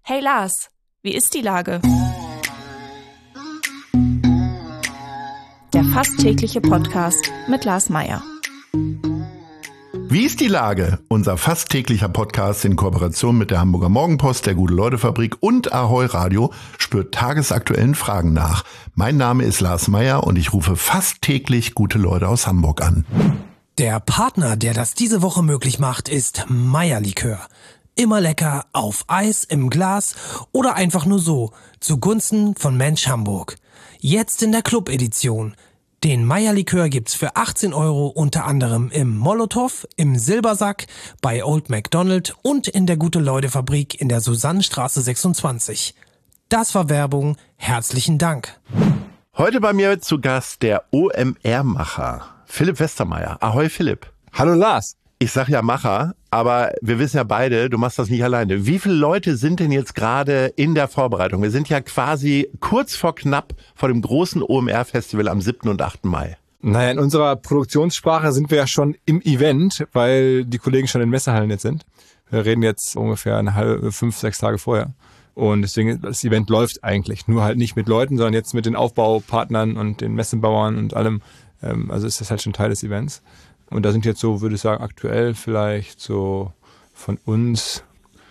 Hey Lars, wie ist die Lage? Der fast tägliche Podcast mit Lars Meyer. Wie ist die Lage? Unser fast täglicher Podcast in Kooperation mit der Hamburger Morgenpost, der Gute-Leute-Fabrik und Ahoi Radio spürt tagesaktuellen Fragen nach. Mein Name ist Lars Meyer und ich rufe fast täglich gute Leute aus Hamburg an. Der Partner, der das diese Woche möglich macht, ist Meyer Likör. Immer lecker, auf Eis, im Glas oder einfach nur so, zugunsten von Mensch Hamburg. Jetzt in der Club-Edition. Den Meyer Likör gibt's für 18 € unter anderem im Molotow, im Silbersack, bei Old MacDonald und in der Gute-Leute-Fabrik in der Susannenstraße 26. Das war Werbung. Herzlichen Dank. Heute bei mir zu Gast der OMR-Macher, Philipp Westermeier. Ahoi Philipp. Hallo Lars. Ich sag ja Macher, aber wir wissen ja beide, du machst das nicht alleine. Wie viele Leute sind denn jetzt gerade in der Vorbereitung? Wir sind ja quasi kurz vor knapp vor dem großen OMR-Festival am 7. und 8. Mai. Naja, in unserer Produktionssprache sind wir ja schon im Event, weil die Kollegen schon in Messehallen jetzt sind. Wir reden jetzt ungefähr 5-6 Tage vorher. Und deswegen, das Event läuft eigentlich. Nur halt nicht mit Leuten, sondern jetzt mit den Aufbaupartnern und den Messebauern und allem. Also ist das halt schon Teil des Events. Und da sind jetzt so, würde ich sagen, aktuell vielleicht so von uns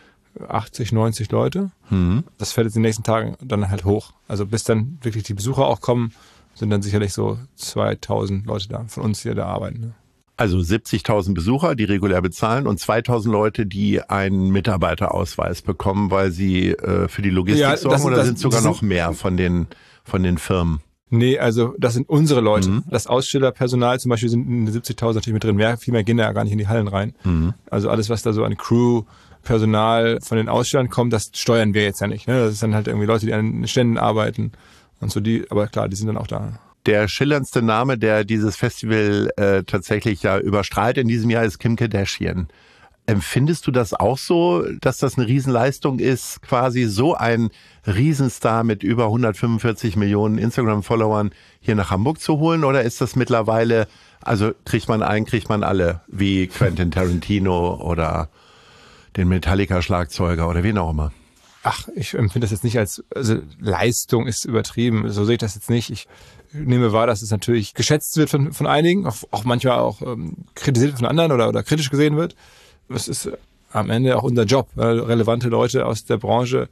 80, 90 Leute. Mhm. Das fällt jetzt in den nächsten Tagen dann halt hoch. Also bis dann wirklich die Besucher auch kommen, sind dann sicherlich so 2000 Leute da, von uns, die da arbeiten. Ne? Also 70.000 Besucher, die regulär bezahlen und 2.000 Leute, die einen Mitarbeiterausweis bekommen, weil sie für die Logistik sorgen, oder sind sogar noch mehr von den Firmen? Nee, also das sind unsere Leute. Mhm. Das Ausstellerpersonal zum Beispiel sind in den 70.000 natürlich mit drin. Viel mehr gehen da ja gar nicht in die Hallen rein. Mhm. Also alles, was da so an Crew, Personal von den Ausstellern kommt, das steuern wir jetzt ja nicht. Ne? Das ist dann halt irgendwie Leute, die an den Ständen arbeiten und so. Aber klar, die sind dann auch da. Der schillerndste Name, der dieses Festival tatsächlich ja überstrahlt in diesem Jahr, ist Kim Kardashian. Empfindest du das auch so, dass das eine Riesenleistung ist, quasi so ein Riesenstar mit über 145 Millionen Instagram-Followern hier nach Hamburg zu holen? Oder ist das mittlerweile, also kriegt man alle, wie Quentin Tarantino oder den Metallica-Schlagzeuger oder wen auch immer? Ach, ich empfinde das jetzt nicht als, also Leistung ist übertrieben, so sehe ich das jetzt nicht. Ich nehme wahr, dass es natürlich geschätzt wird von einigen, auch manchmal auch kritisiert von anderen oder kritisch gesehen wird. Es ist am Ende auch unser Job, relevante Leute aus der Branche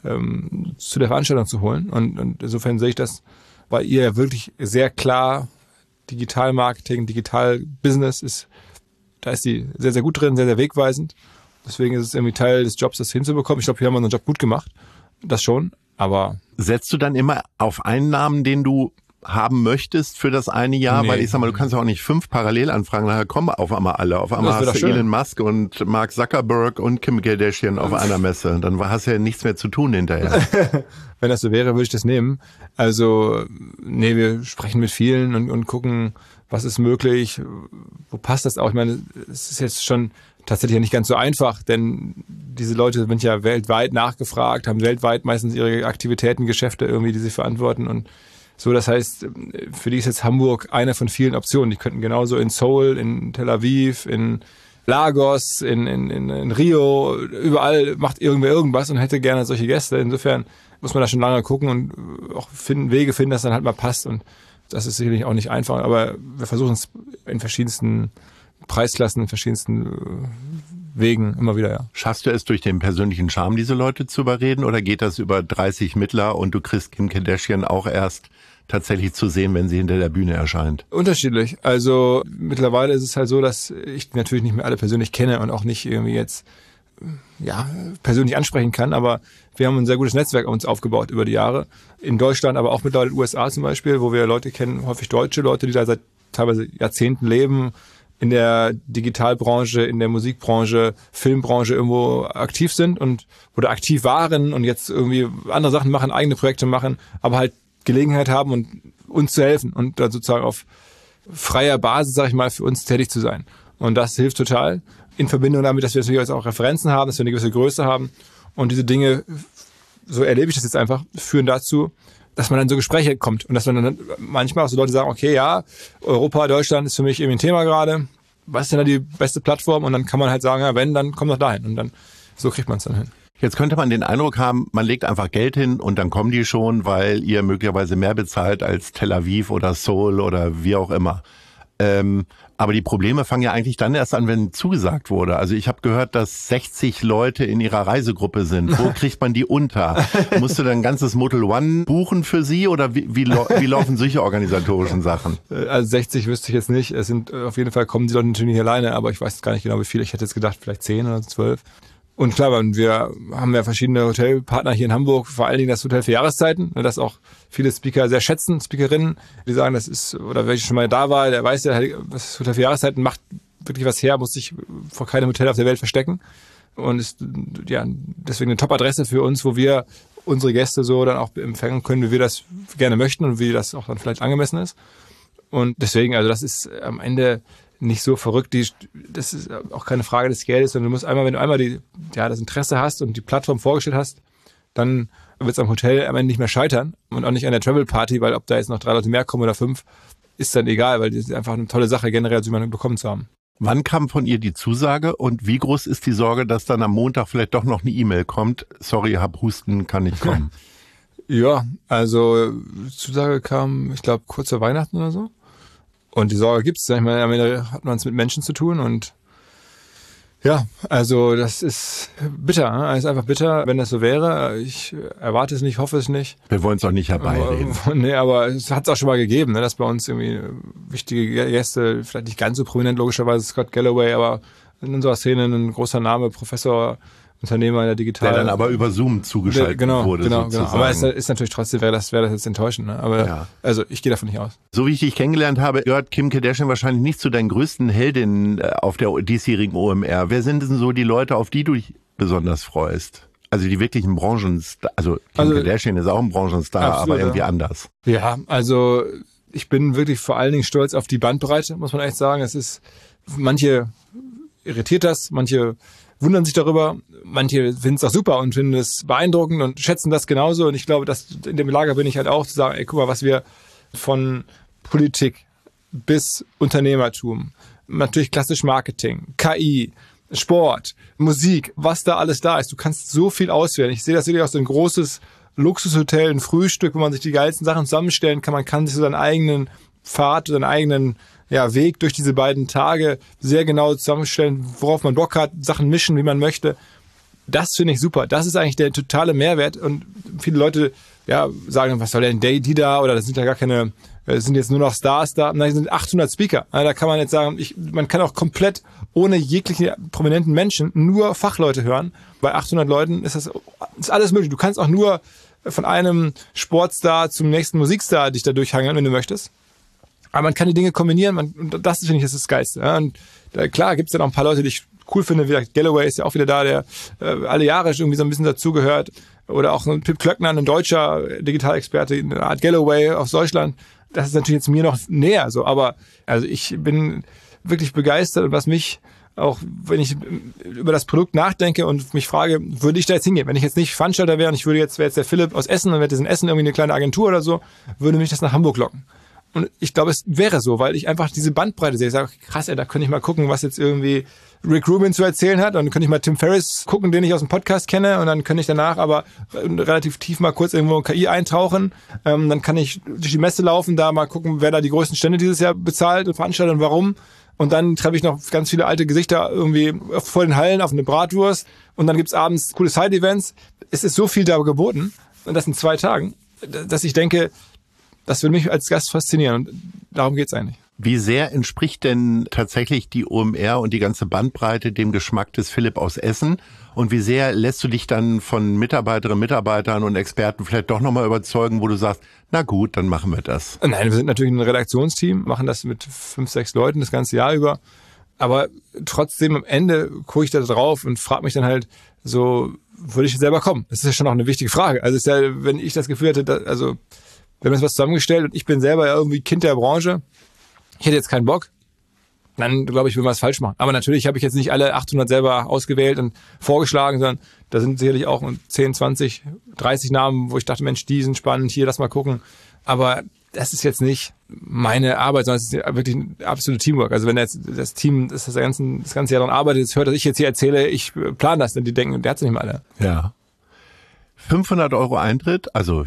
zu der Veranstaltung zu holen. Und insofern sehe ich das bei ihr ja wirklich sehr klar. Digital-Marketing, Digital-Business ist sie sehr, sehr gut drin, sehr, sehr wegweisend. Deswegen ist es irgendwie Teil des Jobs, das hinzubekommen. Ich glaube, hier haben wir unseren Job gut gemacht. Das schon, aber... Setzt du dann immer auf einen Namen, den du haben möchtest für das eine Jahr? Nee. Weil ich sag mal, du kannst ja auch nicht 5 Parallelanfragen, nachher kommen auf einmal alle. Auf einmal hast du Elon Musk und Mark Zuckerberg und Kim Kardashian auf einer Messe. Dann hast du ja nichts mehr zu tun hinterher. Wenn das so wäre, würde ich das nehmen. Also, nee, wir sprechen mit vielen und gucken, was ist möglich, wo passt das auch. Ich meine, es ist jetzt schon tatsächlich nicht ganz so einfach, denn diese Leute sind ja weltweit nachgefragt, haben weltweit meistens ihre Aktivitäten, Geschäfte irgendwie, die sie verantworten und so, das heißt, für die ist jetzt Hamburg eine von vielen Optionen. Die könnten genauso in Seoul, in Tel Aviv, in Lagos, in Rio, überall macht irgendwer irgendwas und hätte gerne solche Gäste. Insofern muss man da schon lange gucken und auch Wege finden, dass dann halt mal passt. Und das ist sicherlich auch nicht einfach, aber wir versuchen es in verschiedensten Preisklassen, in verschiedensten Wegen immer wieder, ja. Schaffst du es durch den persönlichen Charme, diese Leute zu überreden, oder geht das über 30 Mittler und du kriegst Kim Kardashian auch erst tatsächlich zu sehen, wenn sie hinter der Bühne erscheint? Unterschiedlich. Also mittlerweile ist es halt so, dass ich natürlich nicht mehr alle persönlich kenne und auch nicht irgendwie jetzt persönlich ansprechen kann, aber wir haben ein sehr gutes Netzwerk uns aufgebaut über die Jahre. In Deutschland, aber auch mittlerweile in den USA zum Beispiel, wo wir Leute kennen, häufig deutsche Leute, die da seit teilweise Jahrzehnten leben, in der Digitalbranche, in der Musikbranche, Filmbranche irgendwo aktiv sind oder aktiv waren und jetzt irgendwie andere Sachen machen, eigene Projekte machen, aber halt Gelegenheit haben und uns zu helfen und dann sozusagen auf freier Basis, sag ich mal, für uns tätig zu sein. Und das hilft total in Verbindung damit, dass wir natürlich auch Referenzen haben, dass wir eine gewisse Größe haben und diese Dinge, so erlebe ich das jetzt einfach, führen dazu, dass man dann so Gespräche kommt und dass man dann manchmal auch so Leute sagen, okay, ja, Europa, Deutschland ist für mich irgendwie ein Thema gerade. Was ist denn da die beste Plattform? Und dann kann man halt sagen, ja, wenn, dann komm doch dahin. Und dann so kriegt man es dann hin. Jetzt könnte man den Eindruck haben, man legt einfach Geld hin und dann kommen die schon, weil ihr möglicherweise mehr bezahlt als Tel Aviv oder Seoul oder wie auch immer. Aber die Probleme fangen ja eigentlich dann erst an, wenn zugesagt wurde. Also ich habe gehört, dass 60 Leute in ihrer Reisegruppe sind. Wo kriegt man die unter? Musst du dann ein ganzes Motel One buchen für sie oder wie laufen solche organisatorischen Sachen? Also 60 wüsste ich jetzt nicht. Es sind auf jeden Fall kommen die Leute natürlich nicht alleine, aber ich weiß gar nicht genau, wie viele. Ich hätte jetzt gedacht, vielleicht 10 oder 12. Und klar, wir haben ja verschiedene Hotelpartner hier in Hamburg, vor allen Dingen das Hotel für Jahreszeiten, das auch viele Speaker sehr schätzen, Speakerinnen, die sagen, das ist, oder wer schon mal da war, der weiß ja, das Hotel für Jahreszeiten macht wirklich was her, muss sich vor keinem Hotel auf der Welt verstecken und ist ja deswegen eine Top-Adresse für uns, wo wir unsere Gäste so dann auch empfangen können, wie wir das gerne möchten und wie das auch dann vielleicht angemessen ist. Und deswegen, also das ist am Ende nicht so verrückt. Das ist auch keine Frage des Geldes, sondern du musst einmal, wenn du einmal das Interesse hast und die Plattform vorgestellt hast, dann wird es am Hotel am Ende nicht mehr scheitern und auch nicht an der Travel Party, weil ob da jetzt noch 3 Leute mehr kommen oder 5, ist dann egal, weil das ist einfach eine tolle Sache, generell so jemanden bekommen zu haben. Wann kam von ihr die Zusage und wie groß ist die Sorge, dass dann am Montag vielleicht doch noch eine E-Mail kommt? Sorry, hab Husten, kann nicht kommen. Ja, also die Zusage kam, ich glaube, kurz vor Weihnachten oder so. Und die Sorge gibt's. Ich meine, am Ende hat man es mit Menschen zu tun und ja, also das ist bitter. Es ist einfach bitter, wenn das so wäre. Ich erwarte es nicht, hoffe es nicht. Wir wollen es auch nicht herbeireden. Nee, aber es hat es auch schon mal gegeben, dass bei uns irgendwie wichtige Gäste, vielleicht nicht ganz so prominent logischerweise Scott Galloway, aber in unserer Szene ein großer Name, Professor, Unternehmer in der Digital. Der dann aber über Zoom zugeschaltet wurde. Genau. Aber es ist natürlich trotzdem, wäre das jetzt enttäuschend. Ne? Aber ja. Also ich gehe davon nicht aus. So wie ich dich kennengelernt habe, gehört Kim Kardashian wahrscheinlich nicht zu deinen größten Heldinnen auf der diesjährigen OMR. Wer sind denn so die Leute, auf die du dich besonders freust? Also die wirklichen Branchenstar. Also Kim Kardashian ist auch ein Branchenstar, absolut, aber irgendwie anders. Ja, also ich bin wirklich vor allen Dingen stolz auf die Bandbreite, muss man echt sagen. Es ist, manche irritiert das, manche wundern sich darüber, manche finden es auch super und finden es beeindruckend und schätzen das genauso. Und ich glaube, dass in dem Lager bin ich halt auch zu sagen, ey, guck mal, was wir von Politik bis Unternehmertum, natürlich klassisch Marketing, KI, Sport, Musik, was da alles da ist. Du kannst so viel auswählen. Ich sehe das wirklich aus so ein großes Luxushotel, ein Frühstück, wo man sich die geilsten Sachen zusammenstellen kann. Man kann sich so seinen eigenen Pfad, seinen eigenen Weg durch diese beiden Tage sehr genau zusammenstellen, worauf man Bock hat, Sachen mischen, wie man möchte. Das finde ich super. Das ist eigentlich der totale Mehrwert. Und viele Leute sagen, was soll denn die da? Oder das sind ja gar keine, das sind jetzt nur noch Stars da. Nein, das sind 800 Speaker. Da kann man jetzt sagen, man kann auch komplett ohne jegliche prominenten Menschen nur Fachleute hören. Bei 800 Leuten ist alles möglich. Du kannst auch nur von einem Sportstar zum nächsten Musikstar dich da durchhangeln, wenn du möchtest. Aber man kann die Dinge kombinieren, und das finde ich das Geilste. Ja. Und klar gibt es dann auch ein paar Leute, die ich cool finde, wie gesagt, Galloway ist ja auch wieder da, der alle Jahre irgendwie so ein bisschen dazugehört. Oder auch ein Pip Klöckner, ein deutscher Digitalexperte, eine Art Galloway aus Deutschland. Das ist natürlich jetzt mir noch näher so. Aber also ich bin wirklich begeistert, und was mich auch, wenn ich über das Produkt nachdenke und mich frage, würde ich da jetzt hingehen? Wenn ich jetzt nicht Veranstalter wäre und wäre jetzt der Philipp aus Essen und hätte in Essen irgendwie eine kleine Agentur oder so, würde mich das nach Hamburg locken. Und ich glaube, es wäre so, weil ich einfach diese Bandbreite sehe. Ich sage, krass, da könnte ich mal gucken, was jetzt irgendwie Rick Rubin zu erzählen hat. Und dann könnte ich mal Tim Ferriss gucken, den ich aus dem Podcast kenne. Und dann könnte ich danach aber relativ tief mal kurz irgendwo in KI eintauchen. Dann kann ich durch die Messe laufen, da mal gucken, wer da die größten Stände dieses Jahr bezahlt und veranstaltet und warum. Und dann treffe ich noch ganz viele alte Gesichter irgendwie vor den Hallen auf eine Bratwurst. Und dann gibt's abends coole Side-Events. Es ist so viel da geboten. Und das in 2 Tagen, dass ich denke, das würde mich als Gast faszinieren, und darum geht's eigentlich. Wie sehr entspricht denn tatsächlich die OMR und die ganze Bandbreite dem Geschmack des Philipp aus Essen? Und wie sehr lässt du dich dann von Mitarbeiterinnen, Mitarbeitern und Experten vielleicht doch nochmal überzeugen, wo du sagst, na gut, dann machen wir das? Nein, wir sind natürlich ein Redaktionsteam, machen das mit 5, 6 Leuten das ganze Jahr über. Aber trotzdem am Ende gucke ich da drauf und frage mich dann halt so, würde ich selber kommen? Das ist ja schon auch eine wichtige Frage. Also ist ja, wenn ich das Gefühl hätte, wir haben jetzt was zusammengestellt und ich bin selber ja irgendwie Kind der Branche, ich hätte jetzt keinen Bock, dann glaube ich, will man was falsch machen. Aber natürlich habe ich jetzt nicht alle 800 selber ausgewählt und vorgeschlagen, sondern da sind sicherlich auch 10, 20, 30 Namen, wo ich dachte, Mensch, die sind spannend, hier, lass mal gucken. Aber das ist jetzt nicht meine Arbeit, sondern es ist wirklich ein absolutes Teamwork. Also wenn jetzt das Team das ganze Jahr daran arbeitet, jetzt hört, dass ich jetzt hier erzähle, ich plane das, dann die denken, der hat es nicht mal alle. Ja. 500 € Eintritt, also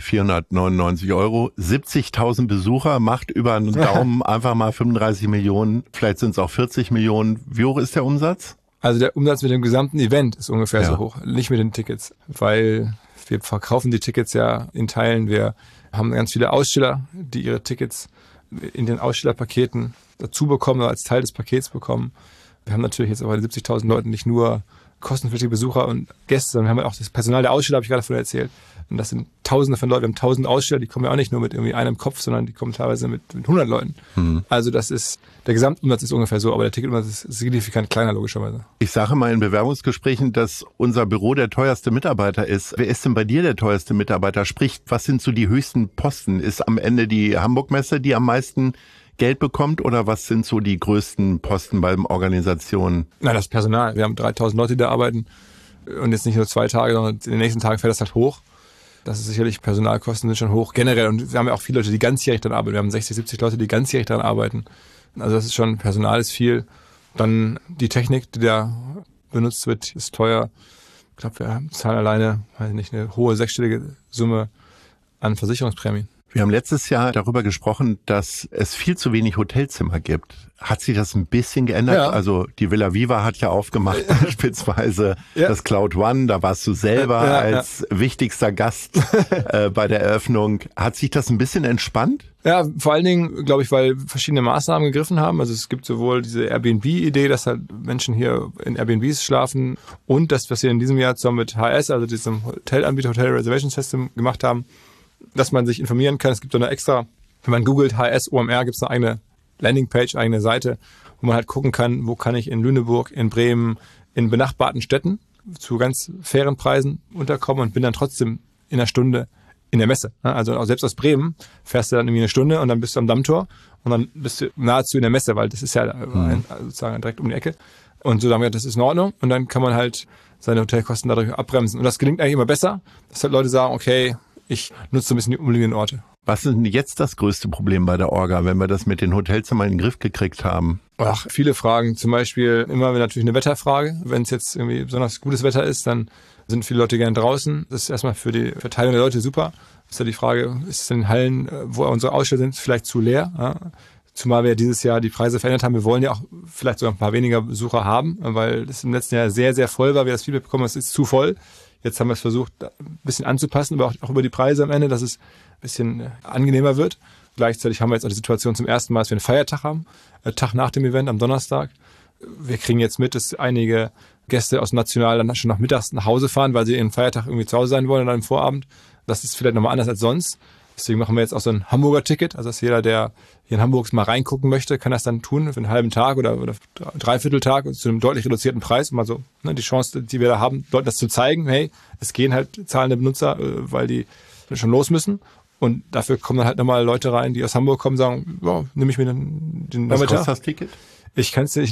499 €, 70.000 Besucher, macht über einen Daumen einfach mal 35 Millionen, vielleicht sind es auch 40 Millionen. Wie hoch ist der Umsatz? Also der Umsatz mit dem gesamten Event ist ungefähr so hoch, nicht mit den Tickets, weil wir verkaufen die Tickets ja in Teilen. Wir haben ganz viele Aussteller, die ihre Tickets in den Ausstellerpaketen dazu bekommen oder als Teil des Pakets bekommen. Wir haben natürlich jetzt auch bei den 70.000 Leuten nicht nur kostenpflichtige Besucher und Gäste, sondern wir haben auch das Personal der Aussteller, habe ich gerade vorhin erzählt. Und das sind Tausende von Leuten. Wir haben 1000 Aussteller, die kommen ja auch nicht nur mit irgendwie einem Kopf, sondern die kommen teilweise mit 100 Leuten. Also der Gesamtumsatz ist ungefähr so, aber der Ticketumsatz ist signifikant kleiner, logischerweise. Ich sage mal in Bewerbungsgesprächen, dass unser Büro der teuerste Mitarbeiter ist. Wer ist denn bei dir der teuerste Mitarbeiter? Sprich, was sind so die höchsten Posten? Ist am Ende die Hamburg-Messe, die am meisten Geld bekommt, oder was sind so die größten Posten bei Organisationen? Nein, das Personal. Wir haben 3000 Leute, die da arbeiten und jetzt nicht nur 2 Tage, sondern in den nächsten Tagen fällt das halt hoch. Das ist sicherlich, Personalkosten sind schon hoch generell und wir haben ja auch viele Leute, die ganzjährig daran arbeiten. Wir haben 60, 70 Leute, die ganzjährig daran arbeiten. Also das ist schon, Personal ist viel. Dann die Technik, die da benutzt wird, ist teuer. Ich glaube, wir zahlen alleine, weiß nicht, eine hohe 6-stellige Summe an Versicherungsprämien. Wir haben letztes Jahr darüber gesprochen, dass es viel zu wenig Hotelzimmer gibt. Hat sich das ein bisschen geändert? Ja. Also die Villa Viva hat ja aufgemacht, beispielsweise das Cloud One, da warst du selber als wichtigster Gast bei der Eröffnung. Hat sich das ein bisschen entspannt? Ja, vor allen Dingen, glaube ich, weil verschiedene Maßnahmen gegriffen haben. Also es gibt sowohl diese Airbnb-Idee, dass halt Menschen hier in Airbnbs schlafen und das, was wir in diesem Jahr zusammen mit HS, also diesem Hotelanbieter, Hotel Reservation System gemacht haben, dass man sich informieren kann. Es gibt so eine extra, wenn man googelt HS OMR, gibt es eine eigene Landingpage, eigene Seite, wo man halt gucken kann, wo kann ich in Lüneburg, in Bremen, in benachbarten Städten zu ganz fairen Preisen unterkommen und bin dann trotzdem in einer Stunde in der Messe. Also auch selbst aus Bremen fährst du dann irgendwie eine Stunde und dann bist du am Dammtor und dann bist du nahezu in der Messe, weil das ist ja sozusagen direkt um die Ecke. Und so sagen wir, das ist in Ordnung und dann kann man halt seine Hotelkosten dadurch abbremsen. Und das gelingt eigentlich immer besser, dass halt Leute sagen, okay, ich nutze so ein bisschen die umliegenden Orte. Was ist denn jetzt das größte Problem bei der Orga, wenn wir das mit den Hotelzimmern in den Griff gekriegt haben? Ach, viele Fragen. Zum Beispiel immer natürlich eine Wetterfrage. Wenn es jetzt irgendwie besonders gutes Wetter ist, dann sind viele Leute gerne draußen. Das ist erstmal für die Verteilung der Leute super. Das ist ja die Frage, ist es in den Hallen, wo unsere Aussteller sind, vielleicht zu leer? Ja? Zumal wir dieses Jahr die Preise verändert haben. Wir wollen ja auch vielleicht sogar ein paar weniger Besucher haben, weil das im letzten Jahr sehr, sehr voll war. Wir das Feedback bekommen, es ist zu voll. Jetzt haben wir es versucht, ein bisschen anzupassen, aber auch über die Preise am Ende, dass es ein bisschen angenehmer wird. Gleichzeitig haben wir jetzt auch die Situation zum ersten Mal, dass wir einen Feiertag haben, Tag nach dem Event am Donnerstag. Wir kriegen jetzt mit, dass einige Gäste aus National dann schon nach mittags nach Hause fahren, weil sie ihren Feiertag irgendwie zu Hause sein wollen oder am Vorabend. Das ist vielleicht nochmal anders als sonst. Deswegen machen wir jetzt auch so ein Hamburger Ticket, also dass jeder, der hier in Hamburg mal reingucken möchte, kann das dann tun für einen halben Tag oder Dreivierteltag zu einem deutlich reduzierten Preis. Mal so die Chance, die wir da haben, Leuten das zu zeigen, hey, es gehen halt zahlende Benutzer, weil die schon los müssen. Und dafür kommen dann halt nochmal Leute rein, die aus Hamburg kommen, sagen, ja, nehme ich mir den Was kostet das Ticket? Ich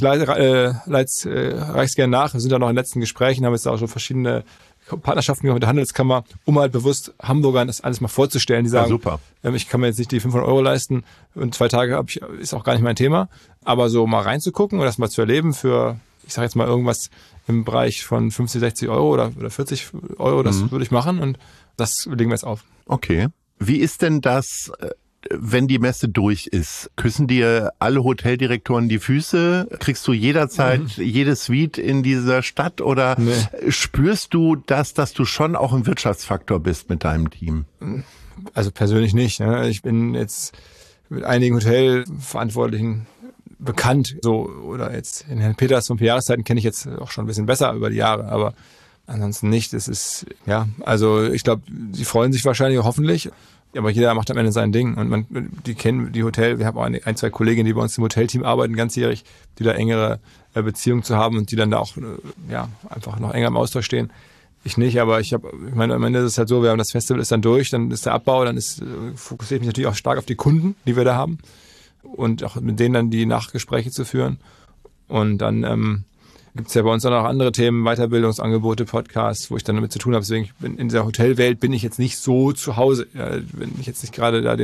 reich's gerne nach. Wir sind da noch in den letzten Gesprächen, haben jetzt auch schon verschiedene Partnerschaften mit der Handelskammer, um halt bewusst Hamburgern das alles mal vorzustellen. Die sagen, super. Ich kann mir jetzt nicht die 500 € leisten und 2 Tage ist auch gar nicht mein Thema. Aber so mal reinzugucken und das mal zu erleben für, ich sage jetzt mal irgendwas im Bereich von 50, 60 € oder 40 €, das würde ich machen und das legen wir jetzt auf. Okay. Wie ist denn das, wenn die Messe durch ist? Küssen dir alle Hoteldirektoren die Füße? Kriegst du jederzeit jede Suite in dieser Stadt? Oder spürst du das, dass du schon auch ein Wirtschaftsfaktor bist mit deinem Team? Also persönlich nicht. Ne? Ich bin jetzt mit einigen Hotelverantwortlichen bekannt. So, oder jetzt in Herrn Peters von 4 Jahreszeiten kenne ich jetzt auch schon ein bisschen besser über die Jahre. Aber ansonsten nicht. Es ist, ja, also ich glaube, sie freuen sich wahrscheinlich, hoffentlich. Aber jeder macht am Ende sein Ding. Und die kennen die Hotel, wir haben auch 1, 2 Kolleginnen, die bei uns im Hotelteam arbeiten, ganzjährig, die da engere Beziehungen zu haben und die dann da auch einfach noch enger im Austausch stehen. Ich nicht, aber ich meine, am Ende ist es halt so, das Festival ist dann durch, dann ist der Abbau, dann fokussiere ich mich natürlich auch stark auf die Kunden, die wir da haben und auch mit denen dann die Nachgespräche zu führen. Und dann gibt es ja bei uns auch noch andere Themen, Weiterbildungsangebote, Podcasts, wo ich dann damit zu tun habe. Deswegen in dieser Hotelwelt bin ich jetzt nicht so zu Hause. Wenn ich jetzt nicht gerade da den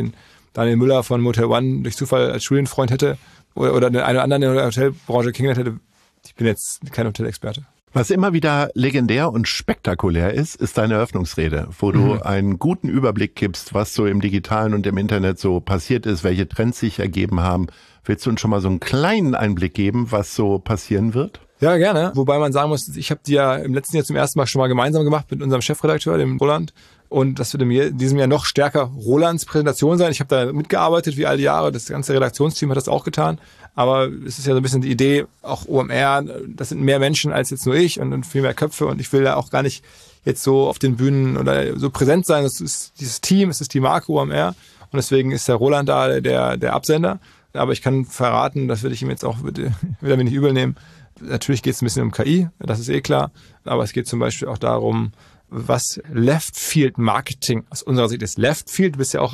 Daniel Müller von Motel One durch Zufall als Studienfreund hätte oder den einen oder anderen in der Hotelbranche kennengelernt hätte. Ich bin jetzt kein Hotelexperte. Was immer wieder legendär und spektakulär ist deine Eröffnungsrede, wo du einen guten Überblick gibst, was so im Digitalen und im Internet so passiert ist, welche Trends sich ergeben haben. Willst du uns schon mal so einen kleinen Einblick geben, was so passieren wird? Ja, gerne. Wobei man sagen muss, ich habe die ja im letzten Jahr zum ersten Mal schon mal gemeinsam gemacht mit unserem Chefredakteur, dem Roland. Und das wird in diesem Jahr noch stärker Rolands Präsentation sein. Ich habe da mitgearbeitet, wie all die Jahre. Das ganze Redaktionsteam hat das auch getan. Aber es ist ja so ein bisschen die Idee, auch OMR, das sind mehr Menschen als jetzt nur ich und viel mehr Köpfe. Und ich will ja auch gar nicht jetzt so auf den Bühnen oder so präsent sein. Das ist dieses Team, es ist die Marke OMR. Und deswegen ist der Roland da der Absender. Aber ich kann verraten, das würde ich ihm jetzt auch wieder nicht übel nehmen. Natürlich geht es ein bisschen um KI, das ist eh klar. Aber es geht zum Beispiel auch darum, was Left-Field-Marketing aus unserer Sicht ist. Left-Field, du bist ja auch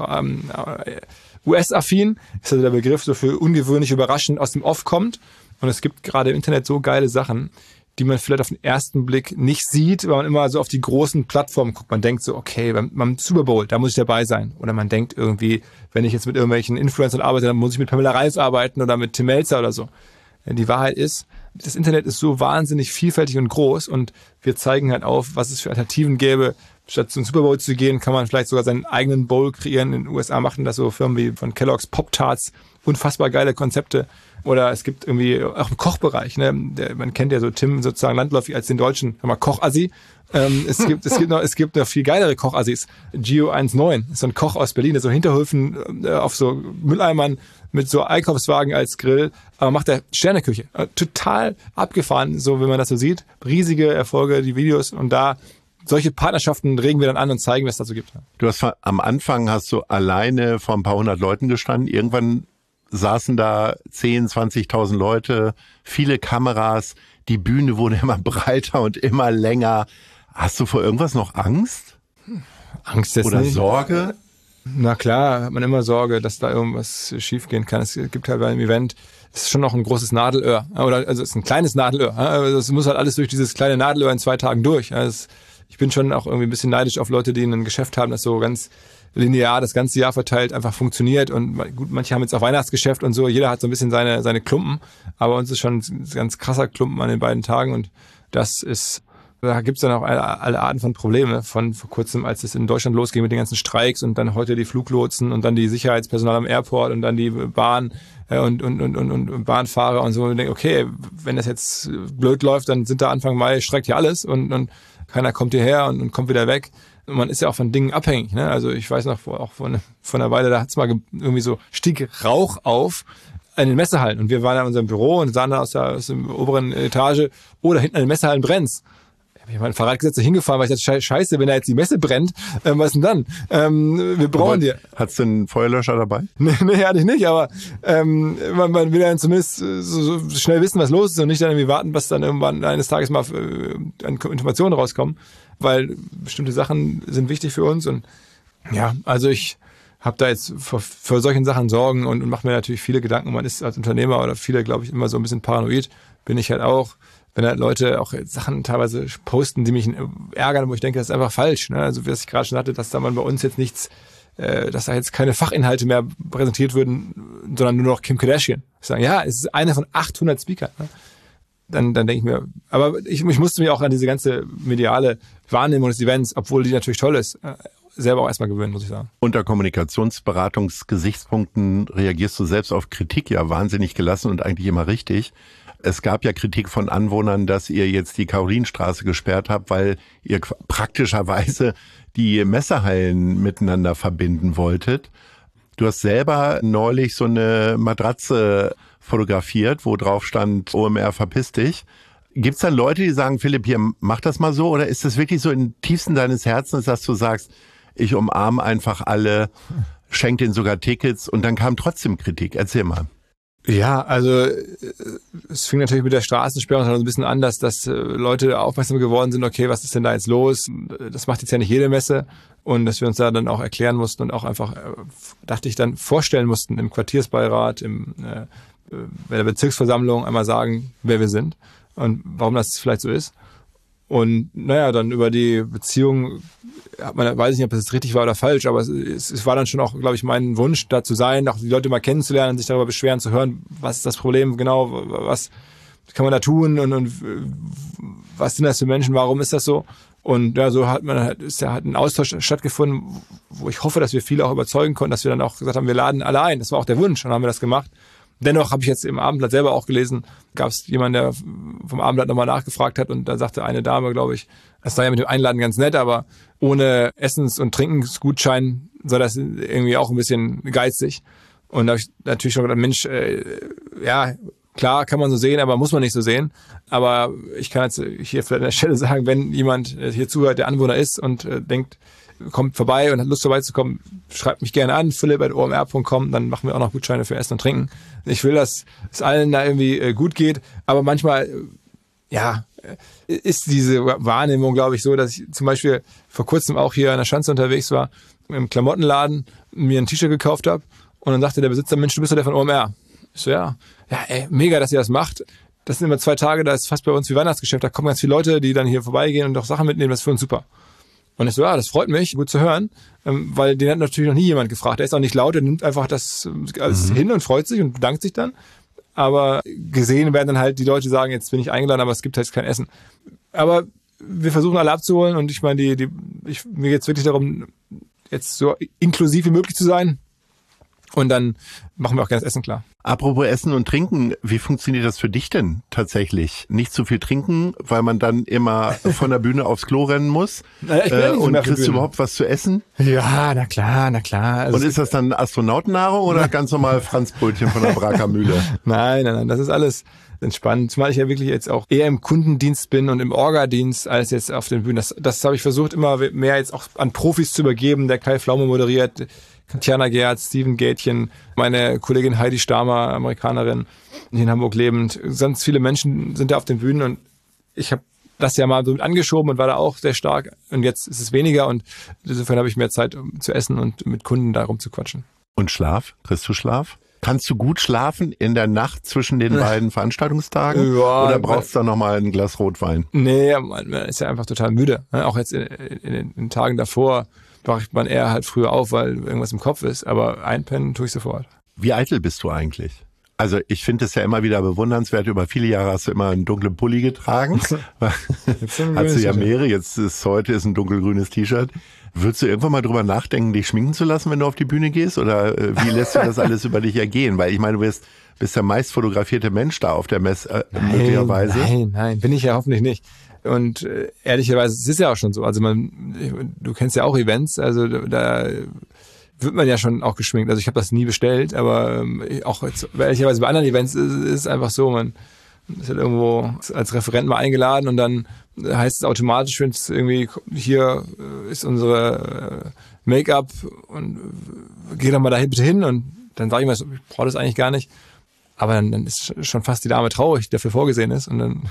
US-affin, ist also der Begriff so für ungewöhnlich, überraschend aus dem Off kommt. Und es gibt gerade im Internet so geile Sachen, die man vielleicht auf den ersten Blick nicht sieht, weil man immer so auf die großen Plattformen guckt. Man denkt so, okay, beim Super Bowl, da muss ich dabei sein. Oder man denkt irgendwie, wenn ich jetzt mit irgendwelchen Influencern arbeite, dann muss ich mit Pamela Reif arbeiten oder mit Tim Melzer oder so. Die Wahrheit ist, das Internet ist so wahnsinnig vielfältig und groß und wir zeigen halt auf, was es für Alternativen gäbe. Statt zum Super Bowl zu gehen, kann man vielleicht sogar seinen eigenen Bowl kreieren. In den USA machen das so Firmen wie von Kellogg's Pop-Tarts, unfassbar geile Konzepte. Oder es gibt irgendwie auch im Kochbereich, ne? Man kennt ja so Tim sozusagen landläufig als den deutschen Kochassi. Es gibt noch viel geilere Kochassis. Gio 19 ist so ein Koch aus Berlin, der so Hinterhöfen auf so Mülleimern mit so Einkaufswagen als Grill, aber macht der Sterneküche. Total abgefahren, so wenn man das so sieht. Riesige Erfolge, die Videos und da solche Partnerschaften regen wir dann an und zeigen, was es dazu gibt. Du hast am Anfang alleine vor ein paar hundert Leuten gestanden. Irgendwann saßen da 10.000, 20.000 Leute, viele Kameras. Die Bühne wurde immer breiter und immer länger. Hast du vor irgendwas noch Angst? Angst jetzt oder nicht. Sorge? Na klar, hat man immer Sorge, dass da irgendwas schiefgehen kann. Es gibt halt bei einem Event, es ist schon noch ein großes Nadelöhr. Also es ist ein kleines Nadelöhr. Also es muss halt alles durch dieses kleine Nadelöhr in 2 Tagen durch. Ich bin schon auch irgendwie ein bisschen neidisch auf Leute, die ein Geschäft haben, das so ganz linear das ganze Jahr verteilt einfach funktioniert. Und gut, manche haben jetzt auch Weihnachtsgeschäft und so. Jeder hat so ein bisschen seine Klumpen. Aber uns ist schon ein ganz krasser Klumpen an den beiden Tagen. Und da gibt's dann auch alle Arten von Problemen. Von vor kurzem, als es in Deutschland losging mit den ganzen Streiks und dann heute die Fluglotsen und dann die Sicherheitspersonal am Airport und dann die Bahn und Bahnfahrer und so. Und ich denke, okay, wenn das jetzt blöd läuft, dann sind da Anfang Mai, streikt hier alles und keiner kommt hierher und kommt wieder weg. Und man ist ja auch von Dingen abhängig. Ne? Also ich weiß noch, auch von einer Weile, da hat's mal irgendwie so, stieg Rauch auf in den Messehallen. Und wir waren in unserem Büro und sahen dann aus der oberen Etage, da hinten an den Messehallen brennt's. Ich habe mein Fahrrad gesetzt, hingefahren, weil ich dachte, scheiße, wenn da jetzt die Messe brennt, was denn dann? Wir brauchen die. Hattest du einen Feuerlöscher dabei? Nee, hatte ich nicht, aber man will dann zumindest so schnell wissen, was los ist und nicht dann irgendwie warten, was dann irgendwann eines Tages mal an Informationen rauskommen, weil bestimmte Sachen sind wichtig für uns und ja, also ich habe da jetzt vor solchen Sachen Sorgen und mache mir natürlich viele Gedanken. Man ist als Unternehmer oder viele, glaube ich, immer so ein bisschen paranoid, bin ich halt auch. Wenn halt Leute auch Sachen teilweise posten, die mich ärgern, wo ich denke, das ist einfach falsch. Ne? Also wie ich gerade schon hatte, dass da man bei uns jetzt nichts, dass da jetzt keine Fachinhalte mehr präsentiert würden, sondern nur noch Kim Kardashian. Ich sage, ja, es ist einer von 800 Speakern. Ne? Dann denke ich mir, aber ich musste mir auch an diese ganze mediale Wahrnehmung des Events, obwohl die natürlich toll ist, selber auch erstmal gewöhnen, muss ich sagen. Unter Kommunikationsberatungsgesichtspunkten reagierst du selbst auf Kritik ja wahnsinnig gelassen und eigentlich immer richtig. Es gab ja Kritik von Anwohnern, dass ihr jetzt die Karolinstraße gesperrt habt, weil ihr praktischerweise die Messehallen miteinander verbinden wolltet. Du hast selber neulich so eine Matratze fotografiert, wo drauf stand, OMR verpiss dich. Gibt's dann Leute, die sagen, Philipp, hier, mach das mal so? Oder ist das wirklich so im tiefsten deines Herzens, dass du sagst, ich umarme einfach alle, schenke denen sogar Tickets und dann kam trotzdem Kritik? Erzähl mal. Ja, also es fing natürlich mit der Straßensperrung so ein bisschen an, dass Leute aufmerksam geworden sind, okay, was ist denn da jetzt los? Das macht jetzt ja nicht jede Messe und dass wir uns da dann auch erklären mussten und auch einfach, dachte ich, dann vorstellen mussten im Quartiersbeirat, bei der Bezirksversammlung einmal sagen, wer wir sind und warum das vielleicht so ist. Und naja, dann über die Beziehung weiß ich nicht, ob das jetzt richtig war oder falsch, aber es war dann schon auch, glaube ich, mein Wunsch, da zu sein, auch die Leute mal kennenzulernen, sich darüber beschweren, zu hören, was ist das Problem genau, was kann man da tun und was sind das für Menschen, warum ist das so? Und ja, so hat ein Austausch stattgefunden, wo ich hoffe, dass wir viele auch überzeugen konnten, dass wir dann auch gesagt haben, wir laden alle ein. Das war auch der Wunsch, und dann haben wir das gemacht. Dennoch habe ich jetzt im Abendblatt selber auch gelesen, gab es jemanden, der vom Abendblatt nochmal nachgefragt hat, und da sagte eine Dame, glaube ich, es war ja mit dem Einladen ganz nett, aber ohne Essens- und Trinkensgutschein sei das irgendwie auch ein bisschen geizig. Und da habe ich natürlich schon gedacht, Mensch, ja, klar kann man so sehen, aber muss man nicht so sehen. Aber ich kann jetzt hier vielleicht an der Stelle sagen, wenn jemand hier zuhört, der Anwohner ist und denkt, kommt vorbei und hat Lust vorbeizukommen, schreibt mich gerne an, philipp@omr.com, dann machen wir auch noch Gutscheine für Essen und Trinken. Ich will, dass es allen da irgendwie gut geht, aber manchmal, ja, ist diese Wahrnehmung, glaube ich, so, dass ich zum Beispiel vor kurzem auch hier an der Schanze unterwegs war, im Klamottenladen, mir ein T-Shirt gekauft habe, und dann sagte der Besitzer, Mensch, du bist doch der von OMR. Ich so, ja, ey, mega, dass ihr das macht. Das sind immer 2 Tage, da ist fast bei uns wie Weihnachtsgeschäft, da kommen ganz viele Leute, die dann hier vorbeigehen und auch Sachen mitnehmen, das ist für uns super. Und ich so, ja, das freut mich, gut zu hören, weil den hat natürlich noch nie jemand gefragt. Der ist auch nicht laut, der nimmt einfach das alles hin und freut sich und bedankt sich dann. Aber gesehen werden dann halt die Leute sagen, jetzt bin ich eingeladen, aber es gibt halt kein Essen. Aber wir versuchen alle abzuholen, und ich meine, mir geht's wirklich darum, jetzt so inklusiv wie möglich zu sein. Und dann machen wir auch gerne das Essen klar. Apropos Essen und Trinken, wie funktioniert das für dich denn tatsächlich? Nicht zu viel trinken, weil man dann immer von der Bühne aufs Klo rennen muss? Und kriegst du überhaupt was zu essen? Ja, na klar. Also, und ist das dann Astronautennahrung oder ganz normal Franzbrötchen von der Braker Mühle? Nein, das ist alles entspannt. Zumal ich ja wirklich jetzt auch eher im Kundendienst bin und im Orga-Dienst als jetzt auf den Bühnen. Das habe ich versucht, immer mehr jetzt auch an Profis zu übergeben. Der Kai Pflaume moderiert, Katjana Gerhardt, Steven Gätchen, meine Kollegin Heidi Stamer, Amerikanerin, hier in Hamburg lebend. Ganz viele Menschen sind da auf den Bühnen, und ich habe das ja mal so mit angeschoben und war da auch sehr stark. Und jetzt ist es weniger, und insofern habe ich mehr Zeit, um zu essen und mit Kunden da rumzuquatschen. Und Schlaf? Kriegst du Schlaf? Kannst du gut schlafen in der Nacht zwischen den beiden Veranstaltungstagen? Ja, oder brauchst du da nochmal ein Glas Rotwein? Nee, man ist ja einfach total müde. Auch jetzt in den Tagen davor wacht man eher halt früher auf, weil irgendwas im Kopf ist. Aber einpennen tue ich sofort. Wie eitel bist du eigentlich? Also ich finde es ja immer wieder bewundernswert. Über viele Jahre hast du immer einen dunklen Pulli getragen. Hast du ja mehrere. Heute ist ein dunkelgrünes T-Shirt. Würdest du irgendwann mal drüber nachdenken, dich schminken zu lassen, wenn du auf die Bühne gehst? Oder wie lässt du das alles über dich ergehen? Weil ich meine, du bist der meist fotografierte Mensch da auf der Messe möglicherweise. Nein, bin ich ja hoffentlich nicht. Und ehrlicherweise, es ist ja auch schon so. Also du kennst ja auch Events, also da wird man ja schon auch geschminkt. Also ich habe das nie bestellt, aber auch jetzt, ehrlicherweise bei anderen Events ist es einfach so, man ist halt irgendwo als Referent mal eingeladen, und dann heißt es automatisch, wenn es irgendwie, hier ist unsere Make-up, und geh doch mal da bitte hin, und dann sage ich mal, ich brauche das eigentlich gar nicht. Aber dann ist schon fast die Dame traurig, die dafür vorgesehen ist, und dann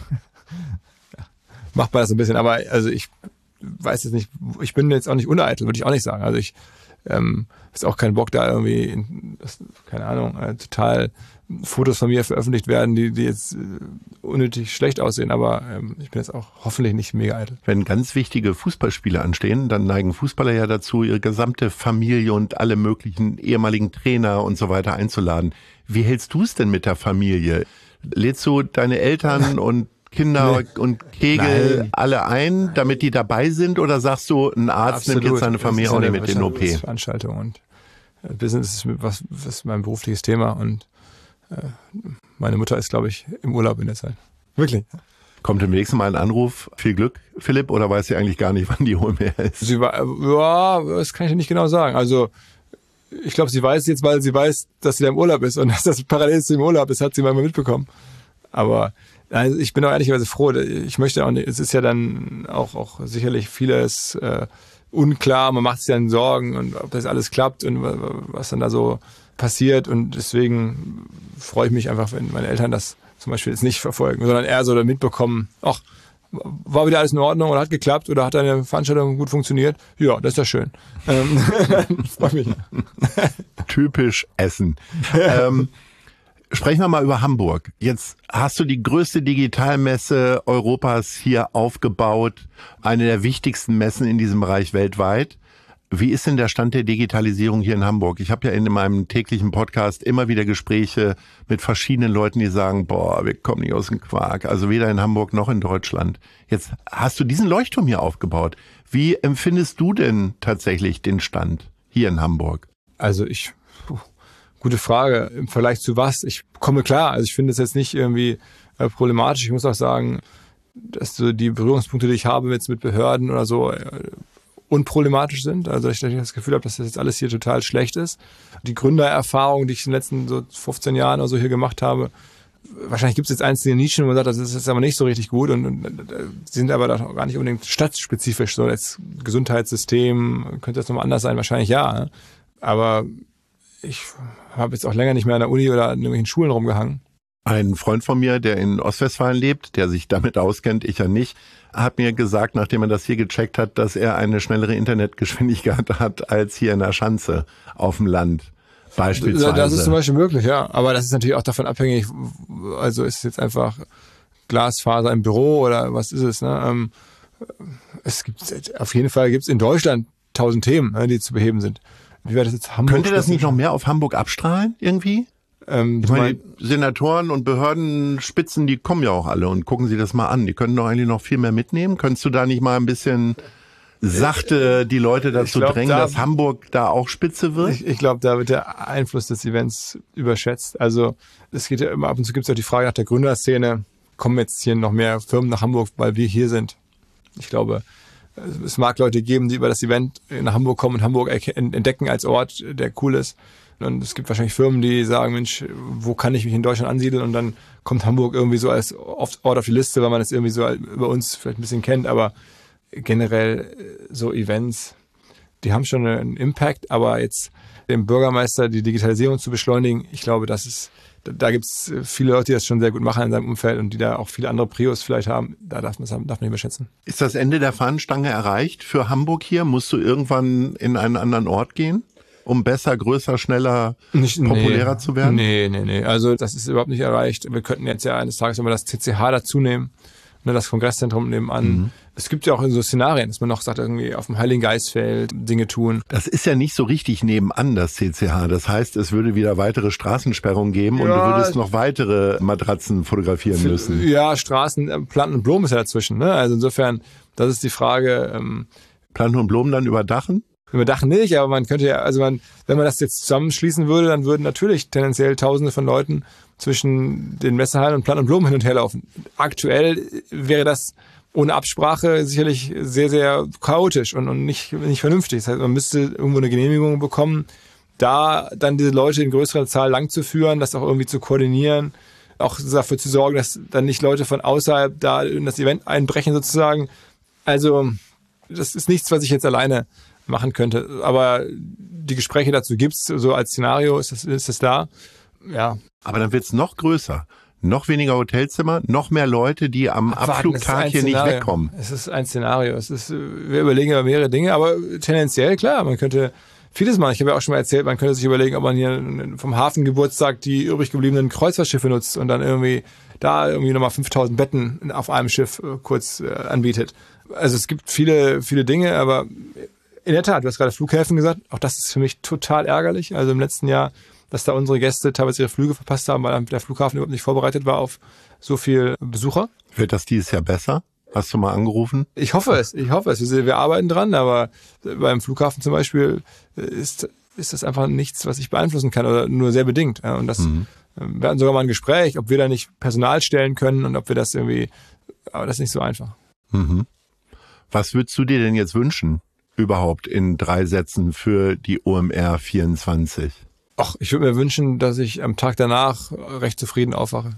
macht man das ein bisschen. Aber also ich weiß jetzt nicht, ich bin jetzt auch nicht uneitel, würde ich auch nicht sagen. Also ich ist auch keinen Bock, da irgendwie, keine Ahnung, total Fotos von mir veröffentlicht werden, die jetzt unnötig schlecht aussehen. Aber ich bin jetzt auch hoffentlich nicht mega eitel. Wenn ganz wichtige Fußballspiele anstehen, dann neigen Fußballer ja dazu, ihre gesamte Familie und alle möglichen ehemaligen Trainer und so weiter einzuladen. Wie hältst du es denn mit der Familie? Lädst du deine Eltern und Kinder und Kegel alle ein, damit die dabei sind? Oder sagst du, ein Arzt nimmt jetzt seine Familie auch nicht mit in den OP? Das ist Veranstaltung, und Business ist was ist mein berufliches Thema, und meine Mutter ist, glaube ich, im Urlaub in der Zeit. Wirklich. Kommt im nächsten Mal ein Anruf, viel Glück, Philipp, oder weiß sie eigentlich gar nicht, wann die OMR ist? Das kann ich nicht genau sagen. Also ich glaube, sie weiß jetzt, weil sie weiß, dass sie da im Urlaub ist, und dass das parallel zu dem Urlaub ist, hat sie mal mitbekommen. Aber also ich bin auch ehrlicherweise froh. Ich möchte auch nicht, es ist ja dann auch sicherlich vieles unklar. Man macht sich dann Sorgen, und ob das alles klappt und was dann da so passiert. Und deswegen freue ich mich einfach, wenn meine Eltern das zum Beispiel jetzt nicht verfolgen, sondern eher so mitbekommen, ach, war wieder alles in Ordnung oder hat geklappt oder hat deine Veranstaltung gut funktioniert? Ja, das ist ja schön. Freue mich. Typisch Essen. Sprechen wir mal über Hamburg. Jetzt hast du die größte Digitalmesse Europas hier aufgebaut, eine der wichtigsten Messen in diesem Bereich weltweit. Wie ist denn der Stand der Digitalisierung hier in Hamburg? Ich habe ja in meinem täglichen Podcast immer wieder Gespräche mit verschiedenen Leuten, die sagen, boah, wir kommen nicht aus dem Quark. Also weder in Hamburg noch in Deutschland. Jetzt hast du diesen Leuchtturm hier aufgebaut. Wie empfindest du denn tatsächlich den Stand hier in Hamburg? Also gute Frage. Im Vergleich zu was? Ich komme klar. Also ich finde es jetzt nicht irgendwie problematisch. Ich muss auch sagen, dass so die Berührungspunkte, die ich habe jetzt mit Behörden oder so, unproblematisch sind. Also ich das Gefühl habe, dass das jetzt alles hier total schlecht ist. Die Gründererfahrung, die ich in den letzten so 15 Jahren oder so hier gemacht habe, wahrscheinlich gibt es jetzt einzelne Nischen, wo man sagt, das ist jetzt aber nicht so richtig gut und sind aber da gar nicht unbedingt stadtspezifisch. So das Gesundheitssystem, könnte das nochmal anders sein? Wahrscheinlich ja. Aber ich habe jetzt auch länger nicht mehr an der Uni oder in irgendwelchen Schulen rumgehangen. Ein Freund von mir, der in Ostwestfalen lebt, der sich damit auskennt, ich ja nicht, hat mir gesagt, nachdem er das hier gecheckt hat, dass er eine schnellere Internetgeschwindigkeit hat als hier in der Schanze auf dem Land beispielsweise. Das ist zum Beispiel möglich, ja. Aber das ist natürlich auch davon abhängig, also ist es jetzt einfach Glasfaser im Büro oder was ist es? Ne? Es gibt auf jeden Fall in Deutschland 1000 Themen, die zu beheben sind. Wie wäre das jetzt Hamburg? Könnte das nicht noch mehr auf Hamburg abstrahlen irgendwie? Ich meine, die Senatoren und Behördenspitzen, die kommen ja auch alle und gucken sich das mal an. Die könnten doch eigentlich noch viel mehr mitnehmen. Könntest du da nicht mal ein bisschen sachte die Leute dazu drängen, dass Hamburg da auch Spitze wird? Ich glaube, da wird der Einfluss des Events überschätzt. Also es geht ja immer, ab und zu gibt es auch die Frage nach der Gründerszene. Kommen jetzt hier noch mehr Firmen nach Hamburg, weil wir hier sind? Ich glaube, es mag Leute geben, die über das Event nach Hamburg kommen und Hamburg entdecken als Ort, der cool ist. Und es gibt wahrscheinlich Firmen, die sagen, Mensch, wo kann ich mich in Deutschland ansiedeln? Und dann kommt Hamburg irgendwie so als Ort auf die Liste, weil man es irgendwie so über uns vielleicht ein bisschen kennt. Aber generell so Events, die haben schon einen Impact. Aber jetzt dem Bürgermeister die Digitalisierung zu beschleunigen, ich glaube, da gibt es viele Leute, die das schon sehr gut machen in seinem Umfeld und die da auch viele andere Prios vielleicht haben. Da darf man nicht überschätzen. Ist das Ende der Fahnenstange erreicht für Hamburg hier? Musst du irgendwann in einen anderen Ort gehen? Um besser, größer, schneller, populärer zu werden? Nee. Also das ist überhaupt nicht erreicht. Wir könnten jetzt ja eines Tages immer das CCH dazu nehmen, das Kongresszentrum nebenan. Mhm. Es gibt ja auch so Szenarien, dass man noch sagt, irgendwie auf dem Heiligen Geistfeld Dinge tun. Das ist ja nicht so richtig nebenan, das CCH. Das heißt, es würde wieder weitere Straßensperrungen geben und du würdest noch weitere Matratzen fotografieren müssen. Ja, Straßen, Planten und Blumen ist ja dazwischen. Ne? Also insofern, das ist die Frage. Planten und Blumen dann überdachen? Überdachen nicht, aber man könnte ja, also wenn man das jetzt zusammenschließen würde, dann würden natürlich tendenziell Tausende von Leuten zwischen den Messehallen und Planten und Blumen hin und her laufen. Aktuell wäre das ohne Absprache sicherlich sehr, sehr chaotisch und nicht vernünftig. Das heißt, man müsste irgendwo eine Genehmigung bekommen, da dann diese Leute in größerer Zahl langzuführen, das auch irgendwie zu koordinieren, auch dafür zu sorgen, dass dann nicht Leute von außerhalb da in das Event einbrechen sozusagen. Also das ist nichts, was ich jetzt alleine machen könnte. Aber die Gespräche dazu gibt's, so als Szenario ist das da. Ja. Aber dann wird's noch größer. Noch weniger Hotelzimmer, noch mehr Leute, die am Abflugtag hier nicht wegkommen. Es ist ein Szenario. Wir überlegen über mehrere Dinge, aber tendenziell, klar, man könnte vieles machen. Ich habe ja auch schon mal erzählt, man könnte sich überlegen, ob man hier vom Hafengeburtstag die übrig gebliebenen Kreuzfahrtschiffe nutzt und dann irgendwie nochmal 5000 Betten auf einem Schiff kurz anbietet. Also es gibt viele, viele Dinge, aber in der Tat, du hast gerade Flughäfen gesagt, auch das ist für mich total ärgerlich. Also im letzten Jahr, dass da unsere Gäste teilweise ihre Flüge verpasst haben, weil der Flughafen überhaupt nicht vorbereitet war auf so viel Besucher. Wird das dieses Jahr besser? Hast du mal angerufen? Ich hoffe es. Wir arbeiten dran, aber beim Flughafen zum Beispiel ist das einfach nichts, was ich beeinflussen kann oder nur sehr bedingt. Und das, wir hatten sogar mal ein Gespräch, ob wir da nicht Personal stellen können und ob wir das irgendwie, aber das ist nicht so einfach. Mhm. Was würdest du dir denn jetzt wünschen? Überhaupt in 3 Sätzen für die OMR 24? Ach, ich würde mir wünschen, dass ich am Tag danach recht zufrieden aufwache.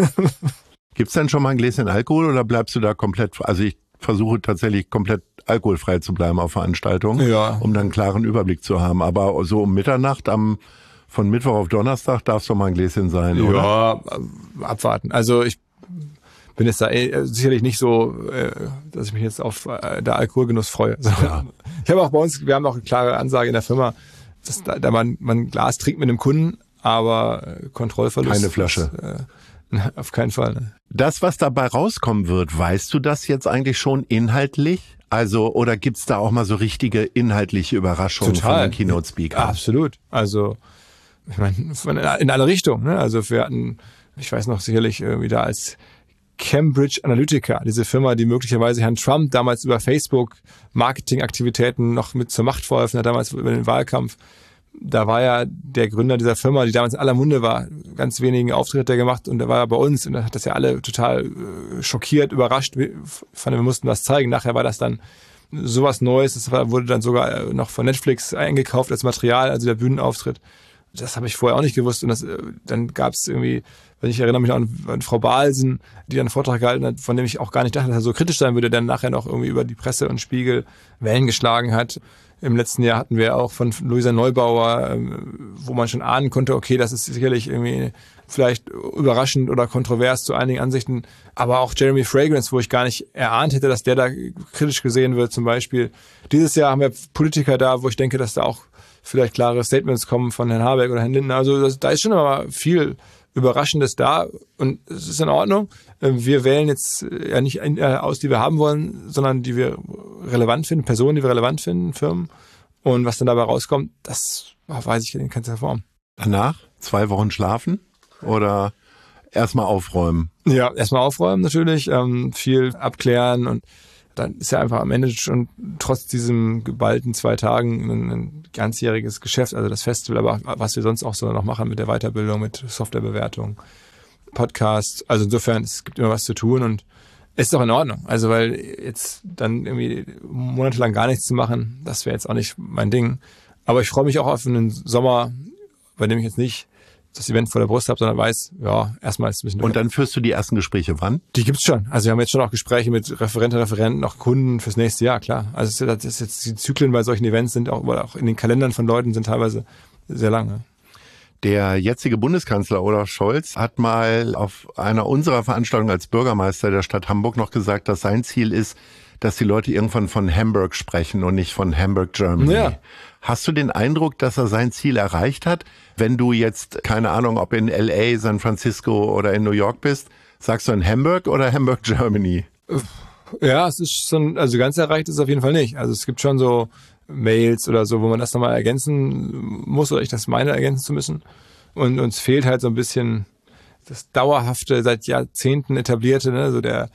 Gibt's denn schon mal ein Gläschen Alkohol oder bleibst du da komplett, also ich versuche tatsächlich komplett alkoholfrei zu bleiben auf Veranstaltungen, um dann einen klaren Überblick zu haben. Aber so um Mitternacht von Mittwoch auf Donnerstag darf es doch mal ein Gläschen sein, oder? Ja, abwarten. Also ich bin jetzt da sicherlich nicht so, dass ich mich jetzt auf der Alkoholgenuss freue. Ja. Ich habe auch wir haben auch eine klare Ansage in der Firma, dass da man Glas trinkt mit einem Kunden, aber Kontrollverlust. Keine Flasche. Auf keinen Fall. Ne? Das, was dabei rauskommen wird, weißt du das jetzt eigentlich schon inhaltlich? Also, oder gibt's da auch mal so richtige inhaltliche Überraschungen von den Keynote-Speakern? Absolut. Also, ich meine, in alle Richtungen. Ne? Also, wir hatten, ich weiß noch sicherlich wieder als Cambridge Analytica, diese Firma, die möglicherweise Herrn Trump damals über Facebook Marketingaktivitäten noch mit zur Macht verholfen hat, damals über den Wahlkampf. Da war ja der Gründer dieser Firma, die damals in aller Munde war, ganz wenigen Auftritte gemacht und der war ja bei uns und da hat das ja alle total schockiert, überrascht. Wir mussten was zeigen. Nachher war das dann sowas Neues. Das wurde dann sogar noch von Netflix eingekauft als Material, also der Bühnenauftritt. Das habe ich vorher auch nicht gewusst. Und dann gab es irgendwie, ich erinnere mich noch an Frau Balsen, die einen Vortrag gehalten hat, von dem ich auch gar nicht dachte, dass er so kritisch sein würde, der dann nachher noch irgendwie über die Presse und Spiegel Wellen geschlagen hat. Im letzten Jahr hatten wir auch von Luisa Neubauer, wo man schon ahnen konnte, okay, das ist sicherlich irgendwie vielleicht überraschend oder kontrovers zu einigen Ansichten. Aber auch Jeremy Fragrance, wo ich gar nicht erahnt hätte, dass der da kritisch gesehen wird zum Beispiel. Dieses Jahr haben wir Politiker da, wo ich denke, dass da auch vielleicht klare Statements kommen von Herrn Habeck oder Herrn Lindner. Also da ist schon aber viel Überraschendes da und es ist in Ordnung. Wir wählen jetzt ja nicht aus, die wir haben wollen, sondern die wir relevant finden, Personen, die wir relevant finden, Firmen. Und was dann dabei rauskommt, das weiß ich in keiner Form. Danach 2 Wochen schlafen oder erstmal aufräumen? Ja, erstmal aufräumen natürlich, viel abklären und dann ist ja einfach am Ende schon trotz diesem geballten 2 Tagen ein ganzjähriges Geschäft, also das Festival, aber was wir sonst auch so noch machen mit der Weiterbildung, mit Softwarebewertung, Podcasts, also insofern, es gibt immer was zu tun und es ist auch in Ordnung, also weil jetzt dann irgendwie monatelang gar nichts zu machen, das wäre jetzt auch nicht mein Ding, aber ich freue mich auch auf einen Sommer, bei dem ich jetzt nicht das Event vor der Brust habe, sondern weiß, ja, erstmal ist es ein bisschen... Und dann führst du die ersten Gespräche wann? Die gibt's schon. Also wir haben jetzt schon auch Gespräche mit Referenten, auch Kunden fürs nächste Jahr, klar. Also das ist jetzt, die Zyklen bei solchen Events sind auch in den Kalendern von Leuten sind teilweise sehr lange. Der jetzige Bundeskanzler Olaf Scholz hat mal auf einer unserer Veranstaltungen als Bürgermeister der Stadt Hamburg noch gesagt, dass sein Ziel ist, dass die Leute irgendwann von Hamburg sprechen und nicht von Hamburg, Germany. Ja. Hast du den Eindruck, dass er sein Ziel erreicht hat? Wenn du jetzt, keine Ahnung, ob in LA, San Francisco oder in New York bist, sagst du in Hamburg oder Hamburg, Germany? Ja, es ist schon, also ganz erreicht ist es auf jeden Fall nicht. Also es gibt schon so Mails oder so, wo man das nochmal ergänzen muss oder ich das meine ergänzen zu müssen. Und uns fehlt halt so ein bisschen das dauerhafte, seit Jahrzehnten etablierte, ne, so der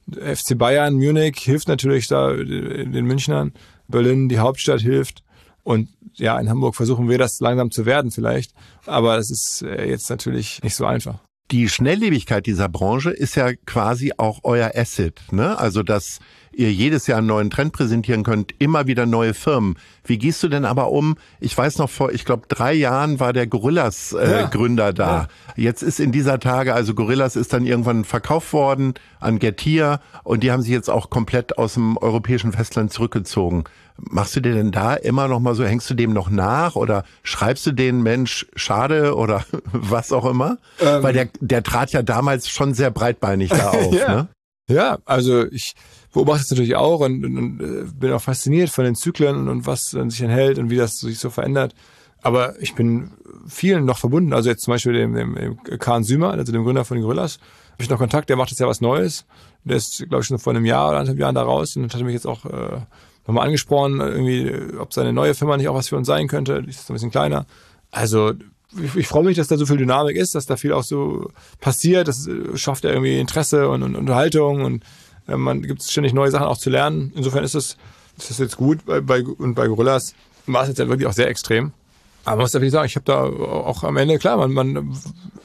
FC Bayern, Munich hilft natürlich da den Münchnern, Berlin, die Hauptstadt hilft und ja, in Hamburg versuchen wir das langsam zu werden vielleicht, aber das ist jetzt natürlich nicht so einfach. Die Schnelllebigkeit dieser Branche ist ja quasi auch euer Asset, ne? Also, dass ihr jedes Jahr einen neuen Trend präsentieren könnt, immer wieder neue Firmen. Wie gehst du denn aber um? Ich weiß noch, vor, ich glaube, 3 Jahren war der Gorillas Gründer da. Ja. Jetzt ist in dieser Tage, also Gorillas ist dann irgendwann verkauft worden an Getir und die haben sich jetzt auch komplett aus dem europäischen Festland zurückgezogen. Machst du dir denn da immer noch mal so, hängst du dem noch nach oder schreibst du den Mensch schade oder was auch immer? Weil der trat ja damals schon sehr breitbeinig da auf, ja. Ne? Ja, also ich beobachte es natürlich auch und bin auch fasziniert von den Zyklen und was sich enthält und wie das sich so verändert. Aber ich bin vielen noch verbunden. Also jetzt zum Beispiel dem Kahn Sümer, also dem Gründer von den Gorillas, habe ich noch Kontakt, der macht jetzt ja was Neues. Der ist, glaube ich, schon vor einem Jahr oder 1,5 Jahren da raus und hat mich jetzt auch nochmal angesprochen, irgendwie, ob seine neue Firma nicht auch was für uns sein könnte. Die ist ein bisschen kleiner. Also ich freue mich, dass da so viel Dynamik ist, dass da viel auch so passiert. Das schafft ja irgendwie Interesse und Unterhaltung und man gibt es ständig neue Sachen auch zu lernen. Insofern ist das jetzt gut. Bei Gorillas war es jetzt ja wirklich auch sehr extrem. Aber man muss natürlich sagen, ich habe da auch am Ende, klar, man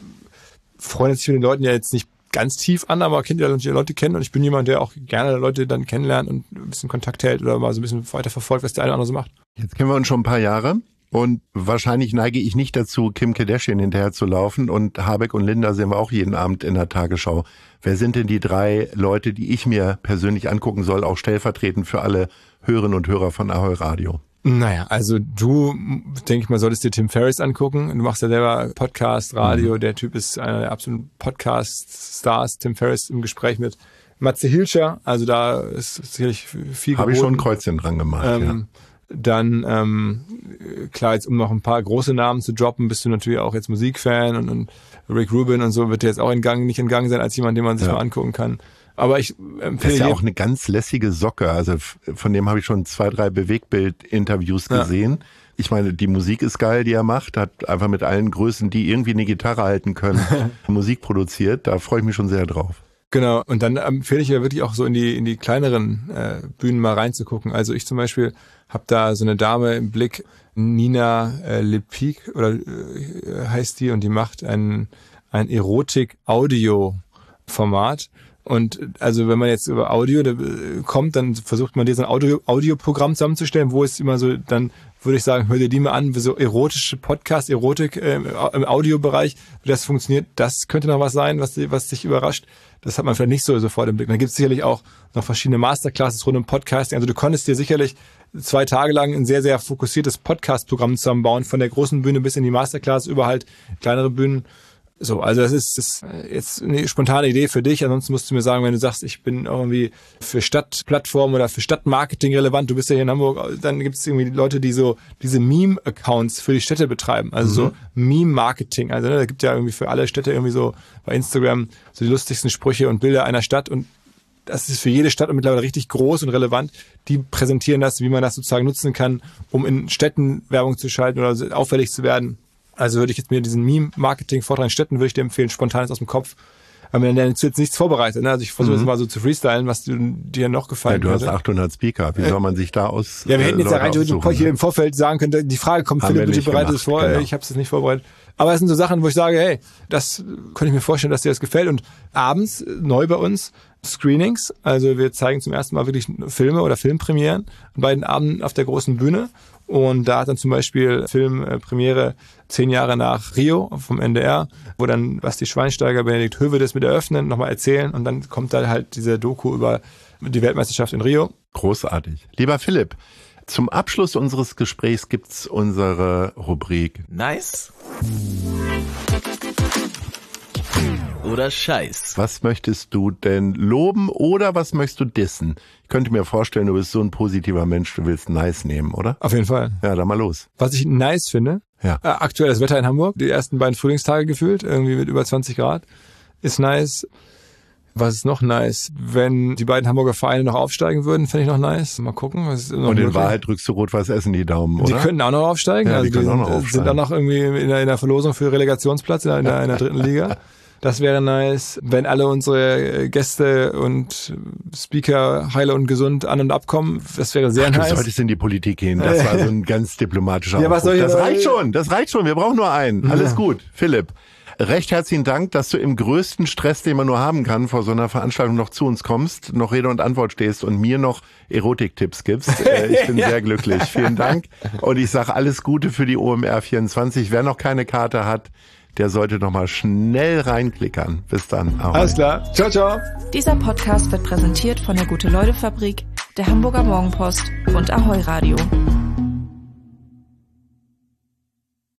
freundet sich mit den Leuten ja jetzt nicht ganz tief an, aber kennt ja die Leute kennen und ich bin jemand, der auch gerne Leute dann kennenlernt und ein bisschen Kontakt hält oder mal so ein bisschen weiter verfolgt, was der eine oder andere so macht. Jetzt kennen wir uns schon ein paar Jahre und wahrscheinlich neige ich nicht dazu, Kim Kardashian hinterher zu laufen und Habeck und Linda sehen wir auch jeden Abend in der Tagesschau. Wer sind denn die 3 Leute, die ich mir persönlich angucken soll, auch stellvertretend für alle Hörerinnen und Hörer von Ahoi Radio? Naja, also du, denke ich mal, solltest dir Tim Ferriss angucken. Du machst ja selber Podcast, Radio. Der Typ ist einer der absoluten Podcast-Stars. Tim Ferriss im Gespräch mit Matze Hilscher. Also da ist sicherlich viel geboten. Habe ich schon ein Kreuzchen dran gemacht, ja. Dann klar, jetzt um noch ein paar große Namen zu droppen, bist du natürlich auch jetzt Musikfan und Rick Rubin und so wird jetzt auch nicht entgangen sein als jemand, den man sich mal angucken kann. Aber ich empfehle... Das ist ja auch eine ganz lässige Socke. Also von dem habe ich schon 2, 3 Bewegtbild-Interviews gesehen. Ich meine, die Musik ist geil, die er macht. Hat einfach mit allen Größen, die irgendwie eine Gitarre halten können, Musik produziert. Da freue ich mich schon sehr drauf. Genau, und dann empfehle ich ja wirklich auch so in die kleineren Bühnen mal reinzugucken. Also ich zum Beispiel habe da so eine Dame im Blick, Nina Lepic oder heißt die, und die macht ein Erotik-Audio-Format. Und also wenn man jetzt über Audio kommt, dann versucht man dir so ein Audioprogramm zusammenzustellen, wo es immer so, dann würde ich sagen, hör dir die mal an, so erotische Podcast, Erotik im Audiobereich, wie das funktioniert, das könnte noch was sein, was dich überrascht. Das hat man vielleicht nicht so sofort im Blick. Dann gibt es sicherlich auch noch verschiedene Masterclasses rund um Podcasting. Also du konntest dir sicherlich 2 Tage lang ein sehr, sehr fokussiertes Podcast-Programm zusammenbauen, von der großen Bühne bis in die Masterclass, über halt kleinere Bühnen. So, also das ist jetzt eine spontane Idee für dich. Ansonsten musst du mir sagen, wenn du sagst, ich bin irgendwie für Stadtplattformen oder für Stadtmarketing relevant, du bist ja hier in Hamburg, dann gibt es irgendwie Leute, die so diese Meme-Accounts für die Städte betreiben. Also so Meme-Marketing. Also da gibt ja irgendwie für alle Städte irgendwie so bei Instagram so die lustigsten Sprüche und Bilder einer Stadt, und das ist für jede Stadt mittlerweile richtig groß und relevant. Die präsentieren das, wie man das sozusagen nutzen kann, um in Städten Werbung zu schalten oder auffällig zu werden. Also würde ich jetzt mir diesen Meme-Marketing-Vortrag in Städten, würde ich dir empfehlen, spontan ist aus dem Kopf. Aber dann ist jetzt nichts vorbereitet. Ne? Also ich versuche jetzt mal so zu freestylen, was dir noch gefallen Du hast 800 Speaker. Wie soll man sich da aus? Ja, wir hätten jetzt ja rein hier im Vorfeld sagen können, die Frage kommt, Philipp, bitte bereitet es vor. Genau. Ich habe es nicht vorbereitet. Aber es sind so Sachen, wo ich sage, hey, das könnte ich mir vorstellen, dass dir das gefällt. Und abends, neu bei uns, Screenings. Also wir zeigen zum ersten Mal wirklich Filme oder Filmpremieren an beiden Abenden auf der großen Bühne. Und da hat dann zum Beispiel Filmpremiere 10 Jahre nach Rio vom NDR, wo dann Basti Schweinsteiger, Benedikt Höwedes mit eröffnen, nochmal erzählen, und dann kommt da halt diese Doku über die Weltmeisterschaft in Rio. Großartig. Lieber Philipp, zum Abschluss unseres Gesprächs gibt's unsere Rubrik Nice oder Scheiß. Was möchtest du denn loben oder was möchtest du dissen? Ich könnte mir vorstellen, du bist so ein positiver Mensch, du willst nice nehmen, oder? Auf jeden Fall. Ja, dann mal los. Was ich nice finde, aktuelles Wetter in Hamburg, die ersten beiden Frühlingstage gefühlt, irgendwie mit über 20 Grad, ist nice. Was ist noch nice? Wenn die beiden Hamburger Vereine noch aufsteigen würden, fände ich noch nice. Mal gucken. Was ist noch und in Wahrheit drückst du Rot-Weiß Essen die Daumen, oder? Die könnten auch noch aufsteigen. Ja, also die können auch noch aufsteigen. Sind auch noch irgendwie in der Verlosung für Relegationsplatz in der 3. Liga. Das wäre nice. Wenn alle unsere Gäste und Speaker heile und gesund an- und abkommen, das wäre sehr nice. Du solltest in die Politik gehen. Das war so ein ganz diplomatischer Aufruf. Was soll ich das reicht schon. Wir brauchen nur einen. Alles gut. Philipp, recht herzlichen Dank, dass du im größten Stress, den man nur haben kann, vor so einer Veranstaltung noch zu uns kommst, noch Rede und Antwort stehst und mir noch Erotiktipps gibst. Ich bin sehr glücklich. Vielen Dank. Und ich sage alles Gute für die OMR 24. Wer noch keine Karte hat, der sollte noch mal schnell reinklickern. Bis dann. Ahoi. Alles klar. Ciao, ciao. Dieser Podcast wird präsentiert von der Gute-Leute-Fabrik, der Hamburger Morgenpost und Ahoi Radio.